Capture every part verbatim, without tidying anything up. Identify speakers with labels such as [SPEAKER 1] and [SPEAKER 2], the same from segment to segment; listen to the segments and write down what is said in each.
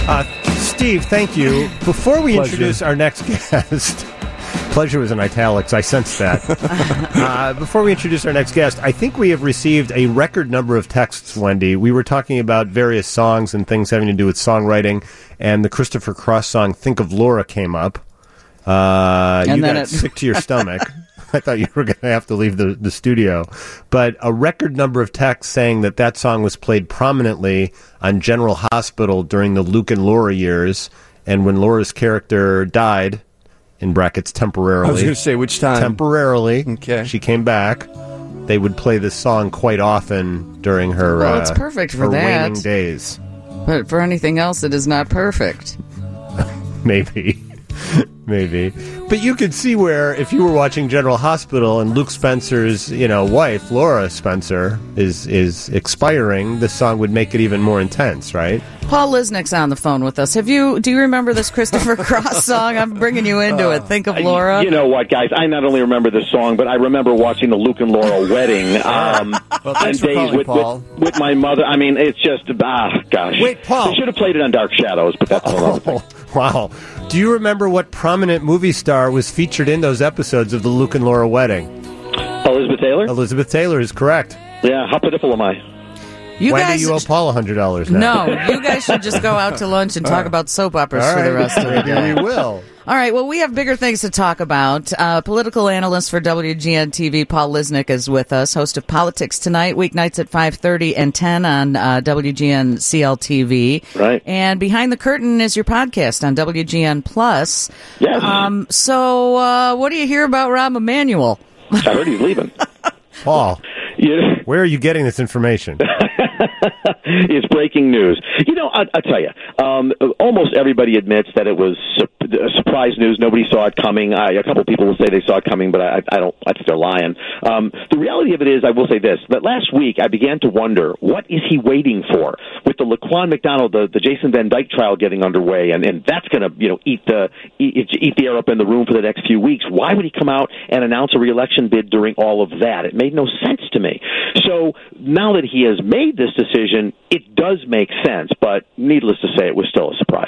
[SPEAKER 1] Uh, Steve, thank you. Before we
[SPEAKER 2] Pleasure.
[SPEAKER 1] introduce our next guest, pleasure was in italics, I sensed that. uh, before we introduce our next guest, I think we have received a record number of texts, Wendy. We were talking about various songs and things having to do with songwriting, and the Christopher Cross song, Think of Laura, came up. Uh,
[SPEAKER 3] And
[SPEAKER 1] you
[SPEAKER 3] then
[SPEAKER 1] got
[SPEAKER 3] it-
[SPEAKER 1] sick to your stomach. I thought you were going to have to leave the, the studio. But a record number of texts saying that that song was played prominently on General Hospital during the Luke and Laura years, and when Laura's character died, in brackets temporarily.
[SPEAKER 2] I was going to say, which time?
[SPEAKER 1] Temporarily.
[SPEAKER 2] Okay.
[SPEAKER 1] She came back. They would play this song quite often during her,
[SPEAKER 3] Well,
[SPEAKER 1] uh,
[SPEAKER 3] it's perfect for
[SPEAKER 1] her
[SPEAKER 3] that.
[SPEAKER 1] waning days.
[SPEAKER 3] But for anything else, it is not perfect.
[SPEAKER 1] Maybe. Maybe. But you could see where, if you were watching General Hospital and Luke Spencer's, you know, wife, Laura Spencer, is is expiring, this song would make it even more intense, right?
[SPEAKER 3] Paul Lisnick's on the phone with us. Have you? Do you remember this Christopher Cross song? I'm bringing you into it. Think of Laura.
[SPEAKER 4] You know what, guys? I not only remember this song, but I remember watching the Luke and Laura wedding. Um,
[SPEAKER 2] Well, thanks
[SPEAKER 4] and
[SPEAKER 2] for
[SPEAKER 4] days
[SPEAKER 2] calling,
[SPEAKER 4] with,
[SPEAKER 2] Paul.
[SPEAKER 4] with, with my mother. I mean, it's just, ah, gosh.
[SPEAKER 1] Wait, Paul.
[SPEAKER 4] They should have played it on Dark Shadows, but that's another thing.
[SPEAKER 1] Oh, wow. Do you remember what prominent movie star was featured in those episodes of the Luke and Laura wedding?
[SPEAKER 4] Elizabeth Taylor?
[SPEAKER 1] Elizabeth Taylor is correct.
[SPEAKER 4] Yeah, how pitiful am I?
[SPEAKER 3] You
[SPEAKER 1] Wendy,
[SPEAKER 3] guys,
[SPEAKER 1] you owe Paul one hundred dollars now.
[SPEAKER 3] no, you guys should just go out to lunch and talk about soap operas
[SPEAKER 1] All
[SPEAKER 3] for the
[SPEAKER 1] right.
[SPEAKER 3] rest of the
[SPEAKER 1] Maybe
[SPEAKER 3] day.
[SPEAKER 1] we will.
[SPEAKER 3] All right, well, we have bigger things to talk about. Uh, political analyst for W G N T V, Paul Lisnick, is with us, host of Politics Tonight, weeknights at five thirty and ten on uh, W G N C L T V.
[SPEAKER 4] Right.
[SPEAKER 3] And Behind the Curtain is your podcast on W G N Plus.
[SPEAKER 4] Yes.
[SPEAKER 3] Um, so uh, what do you hear about Rahm Emanuel?
[SPEAKER 4] I heard he's leaving.
[SPEAKER 1] Paul,
[SPEAKER 4] Yeah.
[SPEAKER 1] where are you getting this information?
[SPEAKER 4] It's breaking news. You know, I, I'll tell you, um, almost everybody admits that it was su- surprise news. Nobody saw it coming. I, a couple of people will say they saw it coming, but I, I don't. I think they're lying. Um, the reality of it is, I will say this: that last week I began to wonder, what is he waiting for? With the Laquan McDonald, the, the Jason Van Dyke trial getting underway, and, and that's going to, you know, eat the eat, eat the air up in the room for the next few weeks. Why would he come out and announce a reelection bid during all of that? It made no sense to me. So now that he has made this decision, it does make sense, but needless to say, it was still a surprise.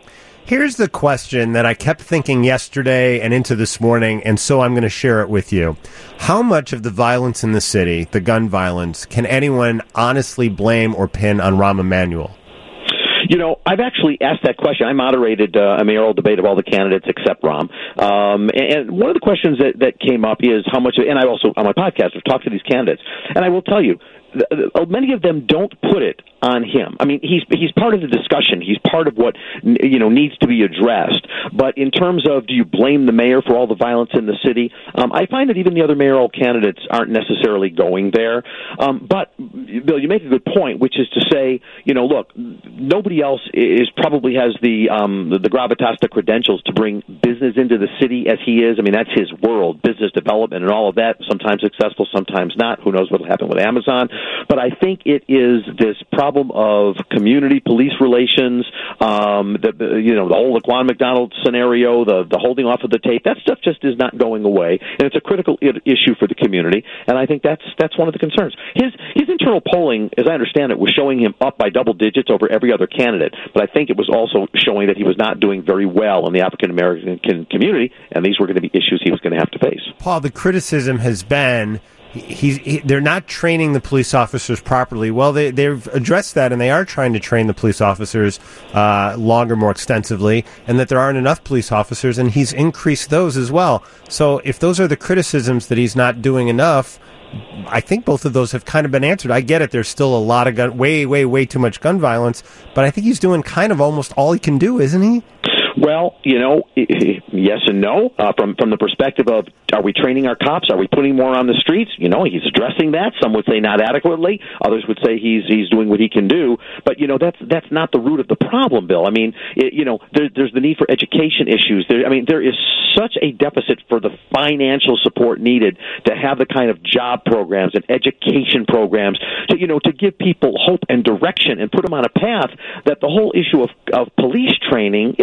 [SPEAKER 1] Here's the question that I kept thinking yesterday and into this morning, and so I'm going to share it with you. How much of the violence in the city, the gun violence, can anyone honestly blame or pin on Rahm Emanuel?
[SPEAKER 4] You know, I've actually asked that question. I moderated uh, a mayoral debate of all the candidates except Rahm. Um, and one of the questions that, that came up is how much, and I also, on my podcast, have talked to these candidates. And I will tell you, th- th- many of them don't put it on him. I mean, he's he's part of the discussion. He's part of what, you know, needs to be addressed. But in terms of, do you blame the mayor for all the violence in the city? Um, I find that even the other mayoral candidates aren't necessarily going there. Um, but, Bill, you make a good point, which is to say, you know, look, nobody else is probably has the, um, the the gravitas, the credentials to bring business into the city as he is. I mean, that's his world, business development and all of that. Sometimes successful, sometimes not. Who knows what will happen with Amazon? But I think it is this problem of community police relations, um, the, the you know the whole Laquan McDonald scenario, the the holding off of the tape. That stuff just is not going away, and it's a critical I- issue for the community. And I think that's that's one of the concerns. His his internal polling, as I understand it, was showing him up by double digits over every other candidate. But I think it was also showing that he was not doing very well in the African American community, and these were going to be issues he was going to have to face.
[SPEAKER 1] Paul, the criticism has been he's he, they're not training the police officers properly. Well, they, they've addressed that, and they are trying to train the police officers uh, longer, more extensively, and that there aren't enough police officers, and he's increased those as well. So if those are the criticisms that he's not doing enough, I think both of those have kind of been answered. I get it. There's still a lot of gun, way, way, way too much gun violence, but I think he's doing kind of almost all he can do, isn't he?
[SPEAKER 4] Well, you know, yes and no. Uh, from from the perspective of, are we training our cops? Are we putting more on the streets? You know, he's addressing that. Some would say not adequately. Others would say he's he's doing what he can do. But you know, that's that's not the root of the problem, Bill. I mean, it, you know, there, there's the need for education issues. There, I mean, there is such a deficit for the financial support needed to have the kind of job programs and education programs to you know to give people hope and direction and put them on a path that the whole issue of of police training, it's a piece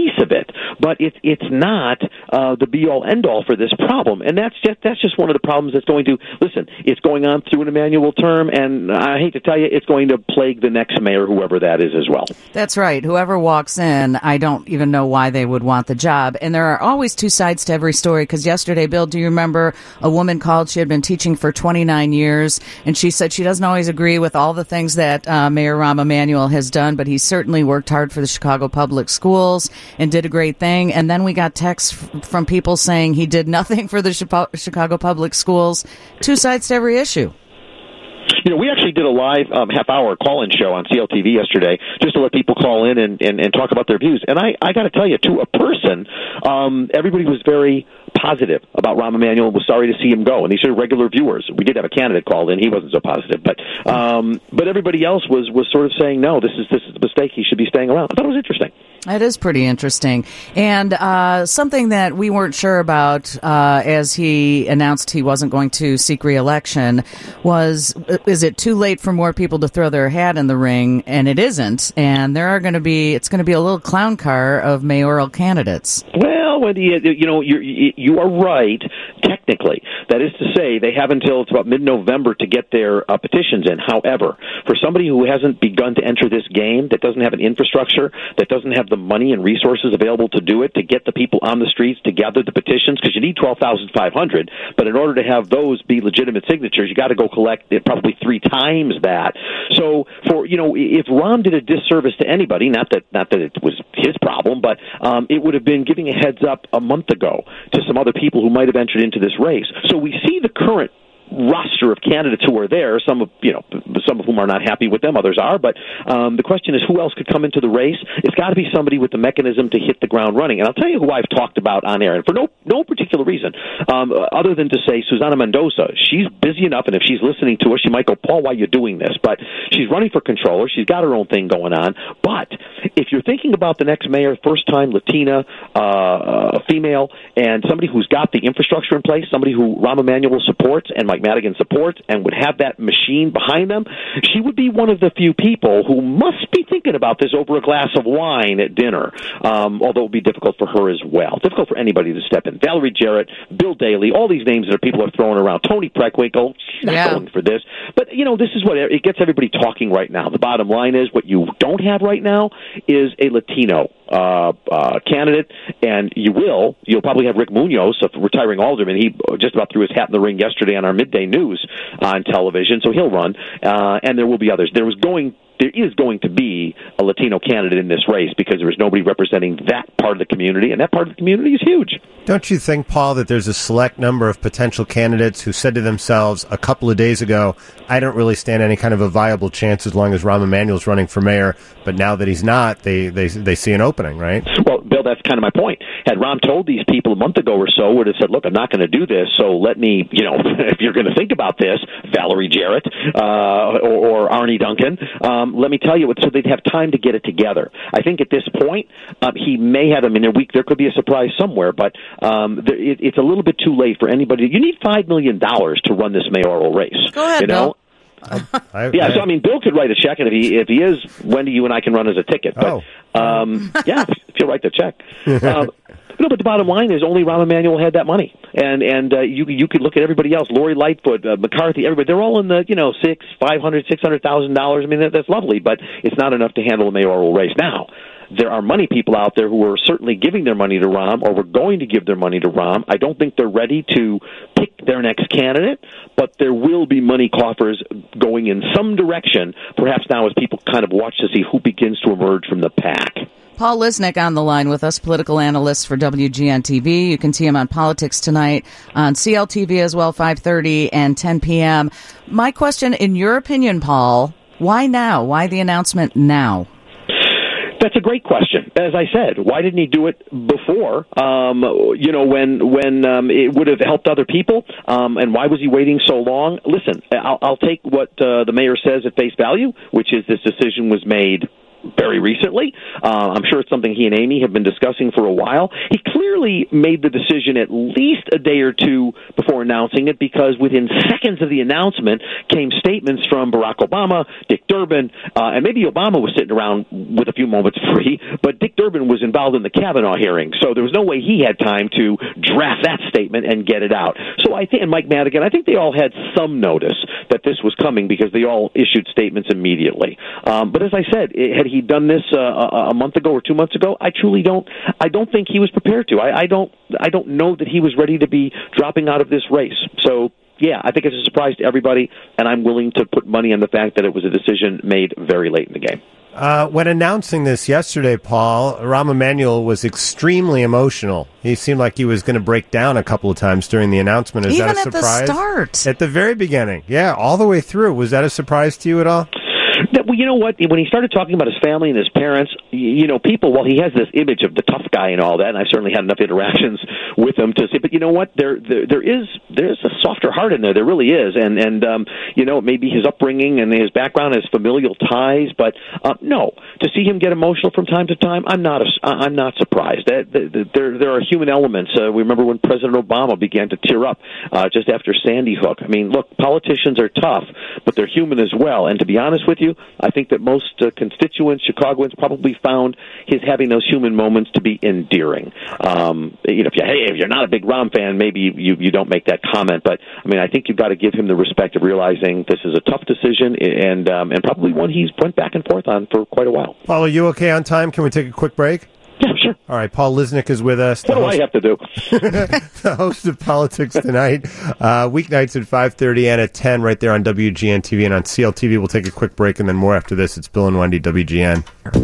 [SPEAKER 4] piece of it, but it's it's not uh, the be all end all for this problem, and that's just that's just one of the problems that's going to listen. It's going on through an Emanuel term, and I hate to tell you, it's going to plague the next mayor, whoever that is, as well.
[SPEAKER 3] That's right. Whoever walks in, I don't even know why they would want the job. And there are always two sides to every story, because yesterday, Bill, do you remember a woman called? She had been teaching for twenty-nine years, and she said she doesn't always agree with all the things that uh, Mayor Rahm Emanuel has done, but he certainly worked hard for the Chicago Public Schools and did a great thing. And then we got texts f- from people saying he did nothing for the Chicago Public Schools. Two sides to every issue.
[SPEAKER 4] You know, we actually did a live um, half-hour call-in show on C L T V yesterday just to let people call in and, and, and talk about their views. And I, I got to tell you, to a person, um, everybody was very positive about Rahm Emanuel and was sorry to see him go. And these are regular viewers. We did have a candidate called in. He wasn't so positive. But um, but everybody else was, was sort of saying, no, this is, this is a mistake. He should be staying around. I thought it was interesting.
[SPEAKER 3] It is pretty interesting. And uh, something that we weren't sure about uh, as he announced he wasn't going to seek re-election was, is it too late for more people to throw their hat in the ring? And it isn't. And there are going to be, it's going to be a little clown car of mayoral candidates.
[SPEAKER 4] Well, Wendy, you know, you're, you are right, technically. That is to say, they have until it's about mid-November to get their uh, petitions in. However, for somebody who hasn't begun to enter this game, that doesn't have an infrastructure, that doesn't have the money and resources available to do it, to get the people on the streets to gather the petitions, because you need twelve thousand five hundred, but in order to have those be legitimate signatures, you got to go collect probably three times that. So, for you know, if Rahm did a disservice to anybody, not that not that it was his problem, but um, it would have been giving a heads up a month ago to some other people who might have entered into this race. So we see the current roster of candidates who are there, some of you know, some of whom are not happy with them, others are, but um, the question is who else could come into the race? It's got to be somebody with the mechanism to hit the ground running. And I'll tell you who I've talked about on air, and for no no particular reason, um, other than to say Susana Mendoza. She's busy enough, and if she's listening to us, she might go, Paul, why are you doing this? But she's running for controller. She's got her own thing going on. But if you're thinking about the next mayor, first-time Latina, uh, female, and somebody who's got the infrastructure in place, somebody who Rahm Emanuel supports and Mike Madigan supports and would have that machine behind them, she would be one of the few people who must be thinking about this over a glass of wine at dinner, um, although it would be difficult for her as well. Difficult for anybody to step in. Valerie Jarrett, Bill Daley, all these names that are people are throwing around. Tony Preckwinkle, she's not
[SPEAKER 3] yeah.
[SPEAKER 4] going for this. But, you know, this is what it gets everybody talking right now. The bottom line is what you don't have right now is a Latino uh, uh, candidate, and you will. You'll probably have Rick Munoz, a retiring alderman. He just about threw his hat in the ring yesterday on our midday news on television, so he'll run, uh, and there will be others. There was going There is going to be a Latino candidate in this race because there is nobody representing that part of the community, and that part of the community is huge.
[SPEAKER 1] Don't you think, Paul, that there's a select number of potential candidates who said to themselves a couple of days ago, I don't really stand any kind of a viable chance as long as Rahm Emanuel's running for mayor, but now that he's not, they, they, they see an opening, right?
[SPEAKER 4] Well, Bill, that's kind of my point. Had Rahm told these people a month ago or so, would have said, look, I'm not going to do this, so let me, you know, if you're going to think about this, Valerie Jarrett uh, or, or Arnie Duncan, um, let me tell you, so they'd have time to get it together. I think at this point, um, he may have them in a week. There could be a surprise somewhere, but um, there, it, it's a little bit too late for anybody. You need five million dollars to run this mayoral race.
[SPEAKER 3] Go ahead,
[SPEAKER 4] you know?
[SPEAKER 3] Bill.
[SPEAKER 1] I,
[SPEAKER 4] yeah,
[SPEAKER 1] I,
[SPEAKER 4] so I mean, Bill could write a check, and if he if he is, Wendy, you and I can run as a ticket. But
[SPEAKER 1] oh.
[SPEAKER 4] um, yeah, if you write the check. Um, No, but the bottom line is only Rahm Emanuel had that money, and and uh, you you could look at everybody else, Lori Lightfoot, uh, McCarthy, everybody. They're all in the you know six, five hundred, six hundred thousand dollars. I mean that, that's lovely, but it's not enough to handle a mayoral race. Now, there are money people out there who are certainly giving their money to Rahm, or were going to give their money to Rahm. I don't think they're ready to pick their next candidate, but there will be money coffers going in some direction. Perhaps now, as people kind of watch to see who begins to emerge from the pack.
[SPEAKER 3] Paul Lisnek on the line with us, political analyst for W G N T V. You can see him on Politics Tonight on C L T V as well, five thirty and ten p.m. My question, in your opinion, Paul, why now? Why the announcement now?
[SPEAKER 4] That's a great question. As I said, why didn't he do it before? Um, you know, when when um, it would have helped other people, um, and why was he waiting so long? Listen, I'll, I'll take what uh, the mayor says at face value, which is this decision was made very recently. Uh, I'm sure it's something he and Amy have been discussing for a while. He clearly made the decision at least a day or two before announcing it, because within seconds of the announcement came statements from Barack Obama, Dick Durbin, uh, and maybe Obama was sitting around with a few moments free, but Dick Durbin was involved in the Kavanaugh hearing, so there was no way he had time to draft that statement and get it out. So I think, and Mike Madigan, I think they all had some notice that this was coming because they all issued statements immediately. Um, but as I said, it, had he done this uh, a, a month ago or two months ago, I truly don't. I don't think he was prepared to. I, I don't. I don't know that he was ready to be dropping out of this race. So, yeah, I think it's a surprise to everybody, and I'm willing to put money on the fact that it was a decision made very late in the game.
[SPEAKER 1] Uh, when announcing this yesterday, Paul, Rahm Emanuel was extremely emotional. He seemed like he was going to break down a couple of times during the announcement. Is
[SPEAKER 3] Even
[SPEAKER 1] that a
[SPEAKER 3] at
[SPEAKER 1] surprise?
[SPEAKER 3] the start.
[SPEAKER 1] At the very beginning. Yeah, all the way through. Was that a surprise to you at all?
[SPEAKER 4] That, well, you know what? When he started talking about his family and his parents, you know, people, well, he has this image of the tough guy and all that, and I've certainly had enough interactions with him to say, but you know what? There, there, there is, there's a softer heart in there. There really is. And, and, um, you know, maybe his upbringing and his background, his familial ties, but, uh, no, to see him get emotional from time to time, I'm not, a, I'm not surprised. There, there are human elements. Uh, we remember when President Obama began to tear up, uh, just after Sandy Hook. I mean, look, politicians are tough, but they're human as well. And to be honest with you, I think that most uh, constituents, Chicagoans, probably found his having those human moments to be endearing. Um, you know, if you hey, if you're not a big Rahm fan, maybe you you don't make that comment. But I mean, I think you've got to give him the respect of realizing this is a tough decision, and um, and probably one he's went back and forth on for quite a while.
[SPEAKER 1] Paul, are you okay on time? Can we take a quick break?
[SPEAKER 4] Yeah, sure.
[SPEAKER 1] All right, Paul Lisnek is with us.
[SPEAKER 4] What do I have to do?
[SPEAKER 1] The host of Politics Tonight, uh, weeknights at five thirty and at ten right there on W G N T V and on C L T V. We'll take a quick break and then more after this. It's Bill and Wendy, W G N.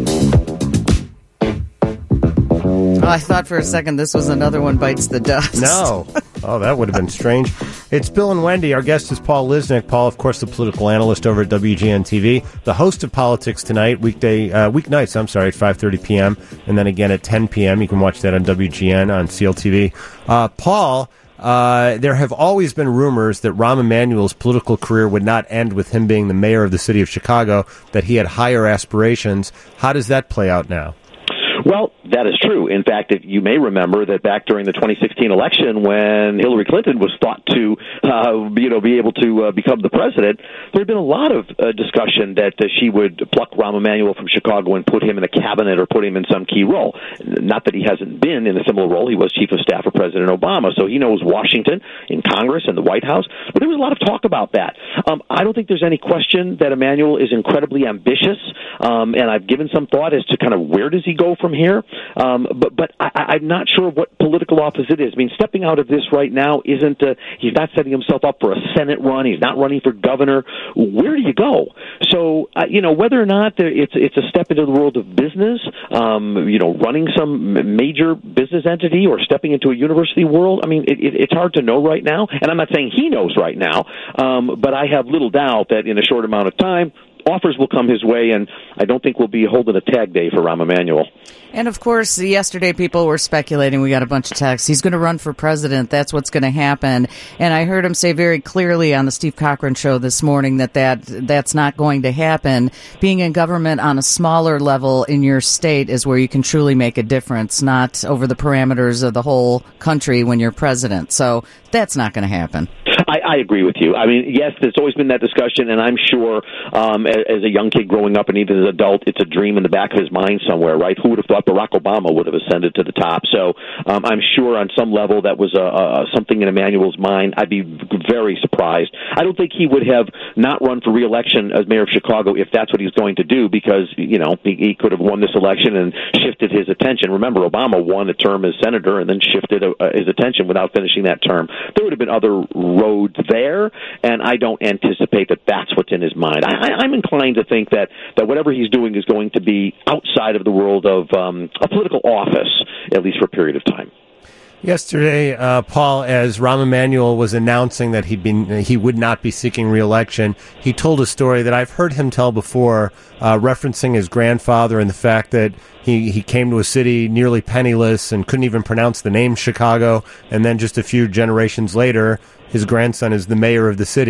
[SPEAKER 3] Oh, I thought for a second this was another one bites the dust.
[SPEAKER 1] No. Oh, that would have been strange. It's Bill and Wendy. Our guest is Paul Lisnek. Paul, of course, the political analyst over at W G N T V, the host of Politics Tonight, weekday, uh, weeknights, I'm sorry, at five thirty p.m. and then again at ten p.m. You can watch that on W G N, on C L T V. Uh, Paul, uh, there have always been rumors that Rahm Emanuel's political career would not end with him being the mayor of the city of Chicago, that he had higher aspirations. How does that play out now?
[SPEAKER 4] Well, that is true. In fact, if you may remember that back during the twenty sixteen election, when Hillary Clinton was thought to, uh, you know, be able to uh, become the president, there had been a lot of uh, discussion that uh, she would pluck Rahm Emanuel from Chicago and put him in a cabinet or put him in some key role. Not that he hasn't been in a similar role. He was chief of staff for President Obama, so he knows Washington, in Congress, and the White House. But there was a lot of talk about that. Um, I don't think there's any question that Emanuel is incredibly ambitious, um, and I've given some thought as to kind of where does he go from here. Um, but but I, I'm not sure what political office it is. I mean, stepping out of this right now isn't, uh, he's not setting himself up for a Senate run. He's not running for governor. Where do you go? So, uh, you know, whether or not there, it's it's a step into the world of business, um, you know, running some major business entity or stepping into a university world, I mean, it, it, it's hard to know right now. And I'm not saying he knows right now, um, but I have little doubt that in a short amount of time, offers will come his way, and I don't think we'll be holding a tag day for Rahm Emanuel.
[SPEAKER 3] And, of course, yesterday people were speculating. We got a bunch of texts. He's going to run for president. That's what's going to happen. And I heard him say very clearly on the Steve Cochran show this morning that, that that's not going to happen. Being in government on a smaller level in your state is where you can truly make a difference, not over the parameters of the whole country when you're president. So that's not going to happen.
[SPEAKER 4] I, I agree with you. I mean, yes, there's always been that discussion, and I'm sure um, as, as a young kid growing up and even as an adult, it's a dream in the back of his mind somewhere, right? Who would have thought Barack Obama would have ascended to the top? So um, I'm sure on some level that was uh, uh, something in Emanuel's mind. I'd be very surprised. I don't think he would have not run for re-election as mayor of Chicago if that's what he was going to do, because, you know, he, he could have won this election and shifted his attention. Remember, Obama won a term as senator and then shifted uh, his attention without finishing that term. There would have been other roads there, and I don't anticipate that that's what's in his mind. I, I, I'm inclined to think that, that whatever he's doing is going to be outside of the world of um, a political office, at least for a period of time.
[SPEAKER 1] Yesterday, uh, Paul, as Rahm Emanuel was announcing that he'd been, he would not be seeking re-election, he told a story that I've heard him tell before, uh, referencing his grandfather and the fact that he, he came to a city nearly penniless and couldn't even pronounce the name Chicago, and then just a few generations later, his grandson is the mayor of the city.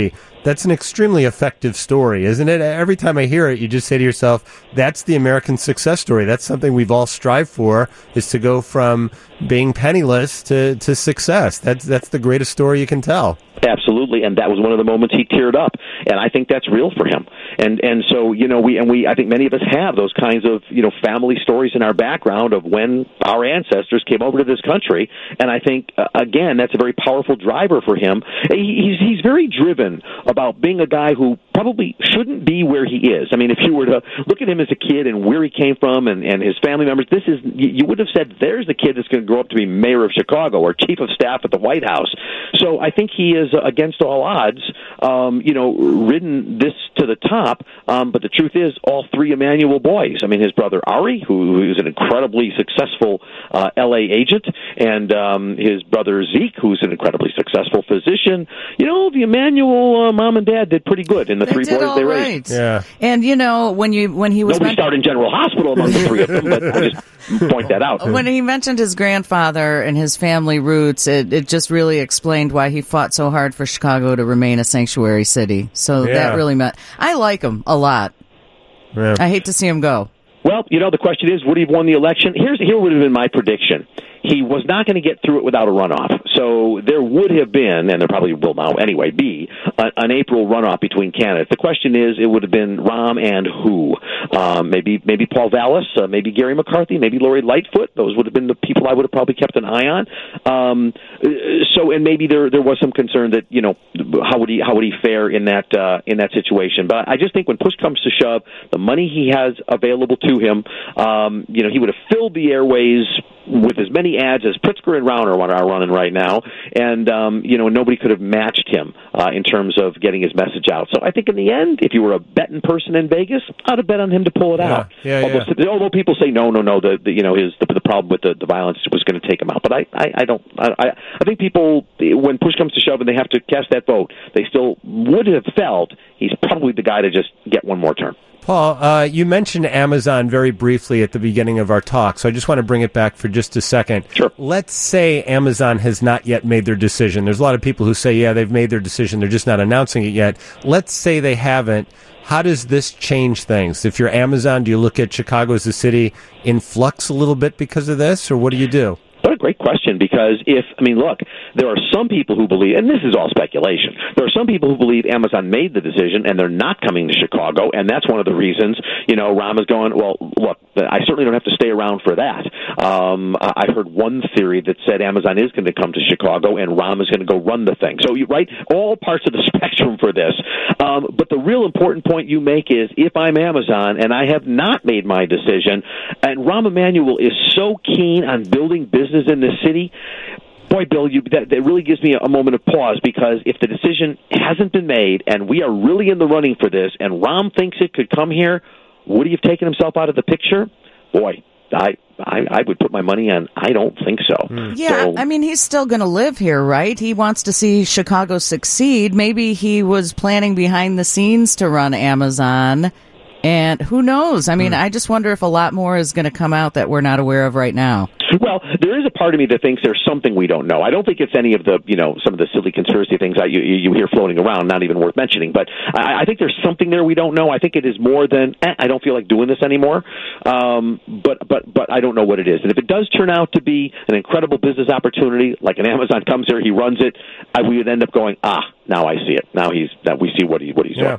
[SPEAKER 1] that's an extremely effective story, isn't it? Every time I hear it, you just say to yourself, that's the American success story. That's something we've all strived for, is to go from being penniless to, to success. That's that's the greatest story you can tell.
[SPEAKER 4] Absolutely, and that was one of the moments he teared up, and I think that's real for him. And and so you know we and we I think many of us have those kinds of you know family stories in our background of when our ancestors came over to this country, and I think uh, again that's a very powerful driver for him. He's he's very driven about being a guy who probably shouldn't be where he is. I mean, if you were to look at him as a kid and where he came from and, and his family members, this is you would have said there's the kid that's going to grow up to be mayor of Chicago or chief of staff at the White House. So I think he is, uh, against all odds, um, you know, ridden this to the top. Um, but the truth is, all three Emanuel boys. I mean, his brother Ari, who, who is an incredibly successful uh, L A agent, and um, his brother Zeke, who's an incredibly successful physician. You know, the Emanuel uh, mom and dad did pretty good in the
[SPEAKER 3] they
[SPEAKER 4] three
[SPEAKER 3] did
[SPEAKER 4] boys
[SPEAKER 3] all
[SPEAKER 4] they
[SPEAKER 3] right.
[SPEAKER 4] raised.
[SPEAKER 1] Yeah.
[SPEAKER 3] And you know, when you when he was
[SPEAKER 4] nobody
[SPEAKER 3] men-
[SPEAKER 4] started in General Hospital among the three of them, but I just point that out.
[SPEAKER 3] when he mentioned his grandfather and his family roots, it, it just really explained why he fought so hard for Chicago to remain a sanctuary city. So
[SPEAKER 1] Yeah.
[SPEAKER 3] that really meant I like him a lot.
[SPEAKER 1] Yeah.
[SPEAKER 3] I hate to see him go.
[SPEAKER 4] Well, you know, the question is, would he have won the election? Here's here would have been my prediction. He was not going to get through it without a runoff. So there would have been, and there probably will now anyway, be a, an April runoff between candidates. The question is, it would have been Rahm and who? Um, maybe maybe Paul Vallis, uh, maybe Gary McCarthy, maybe Lori Lightfoot. Those would have been the people I would have probably kept an eye on. Um, so, and maybe there there was some concern that you know how would he how would he fare in that uh, in that situation. But I just think when push comes to shove, the money he has available to him, um, you know, he would have filled the airways with as many ads as Pritzker and Rauner are running right now, and um, you know nobody could have matched him uh, in terms of getting his message out. So I think in the end, if you were a betting person in Vegas, I'd have bet on him to pull it
[SPEAKER 1] Yeah,
[SPEAKER 4] out.
[SPEAKER 1] yeah,
[SPEAKER 4] although,
[SPEAKER 1] yeah.
[SPEAKER 4] although people say no, no, no, the, the you know his the, the problem with the, the violence was going to take him out. But I, I, I don't. I, I think people, when push comes to shove and they have to cast that vote, they still would have felt he's probably the guy to just get one more term.
[SPEAKER 1] Paul, uh, you mentioned Amazon very briefly at the beginning of our talk, so I just want to bring it back for just a second.
[SPEAKER 4] Sure.
[SPEAKER 1] Let's say Amazon has not yet made their decision. There's a lot of people who say, yeah, they've made their decision, they're just not announcing it yet. Let's say they haven't. How does this change things? If you're Amazon, do you look at Chicago as a city in flux a little bit because of this, or what do you do?
[SPEAKER 4] What a great question, because if, I mean, look, there are some people who believe, and this is all speculation, there are some people who believe Amazon made the decision and they're not coming to Chicago, and that's one of the reasons, you know, Rahm is going, well, look, I certainly don't have to stay around for that. Um, I heard one theory that said Amazon is going to come to Chicago and Rahm is going to go run the thing. So, you right, all parts of the spectrum for this. Um, but the real important point you make is, if I'm Amazon and I have not made my decision, and Rahm Emanuel is so keen on building business in this city, boy, Bill, you, that, that really gives me a, a moment of pause, because if the decision hasn't been made and we are really in the running for this and Rahm thinks it could come here, would he have taken himself out of the picture? Boy, I I, I would put my money on I don't think so.
[SPEAKER 1] Mm.
[SPEAKER 3] Yeah,
[SPEAKER 4] so,
[SPEAKER 3] I mean, he's still going to live here, right? He wants to see Chicago succeed. Maybe he was planning behind the scenes to run Amazon, and who knows? I mean, mm. I just wonder if a lot more is going to come out that we're not aware of right now.
[SPEAKER 4] Well, there is a part of me that thinks there's something we don't know. I don't think it's any of the, you know, some of the silly conspiracy things that you, you hear floating around, not even worth mentioning. But I, I think there's something there we don't know. I think it is more than, eh, I don't feel like doing this anymore. Um, but, but, but I don't know what it is. And if it does turn out to be an incredible business opportunity, like an Amazon comes here, he runs it, I, we would end up going, ah, now I see it. Now he's, that we see what he, what he's
[SPEAKER 1] yeah.
[SPEAKER 4] doing.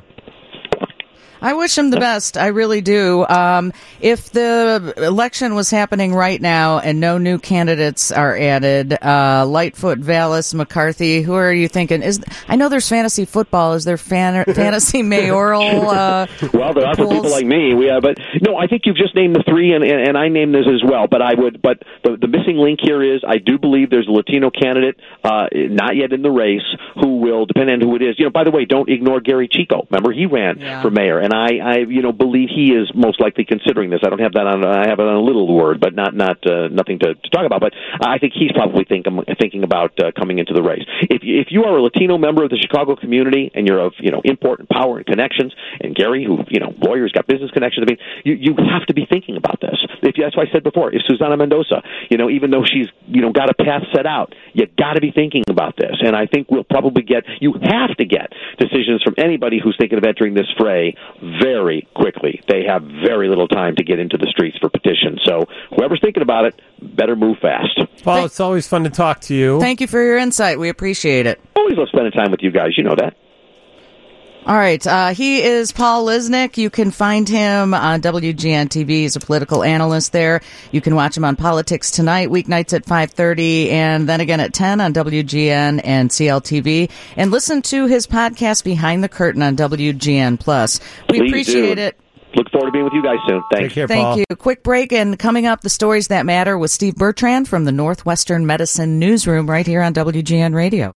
[SPEAKER 3] I wish him the best. I really do. Um, if the election was happening right now and no new candidates are added, uh, Lightfoot, Vallis, McCarthy, who are you thinking? Is I know there's fantasy football. Is there fan- fantasy mayoral? Uh,
[SPEAKER 4] well, there are for
[SPEAKER 3] polls?
[SPEAKER 4] people like me. We have, but no, I think you've just named the three, and, and, and I named this as well. But I would, but the, the missing link here is I do believe there's a Latino candidate, uh, not yet in the race, who will, depending on who it is. You know, by the way, don't ignore Gary Chico. Remember, he ran
[SPEAKER 3] yeah.
[SPEAKER 4] for mayor. and I, I, you know, believe he is most likely considering this. I don't have that on. I have it on a little word, but not not uh, nothing to, to talk about. But I think he's probably thinking thinking about uh, coming into the race. If you, if you are a Latino member of the Chicago community and you're of you know import and power and connections, and Gary, who you know lawyers got business connections, I mean, you you have to be thinking about this. If you, that's why I said before, if Susana Mendoza, you know, even though she's you know got a path set out, you got to be thinking about this. And I think we'll probably get, you have to get decisions from anybody who's thinking of entering this fray very quickly. They have very little time to get into the streets for petitions. So whoever's thinking about it, better move fast.
[SPEAKER 1] Paul, it's always fun to talk to you.
[SPEAKER 3] Thank you for your insight. We appreciate it.
[SPEAKER 4] Always love spending time with you guys. You know that.
[SPEAKER 3] All right. Uh, he is Paul Lisnek. You can find him on W G N T V. He's a political analyst there. You can watch him on Politics Tonight, weeknights at five thirty, and then again at ten on W G N and C L T V. And listen to his podcast, Behind the Curtain, on W G N Plus. We
[SPEAKER 4] Please
[SPEAKER 3] appreciate
[SPEAKER 4] do.
[SPEAKER 3] it.
[SPEAKER 4] Look forward to being with you guys soon. Thanks.
[SPEAKER 1] Take care,
[SPEAKER 3] Thank
[SPEAKER 1] Paul.
[SPEAKER 3] you. Quick break, and coming up, the stories that matter with Steve Bertrand from the Northwestern Medicine Newsroom right here on W G N Radio.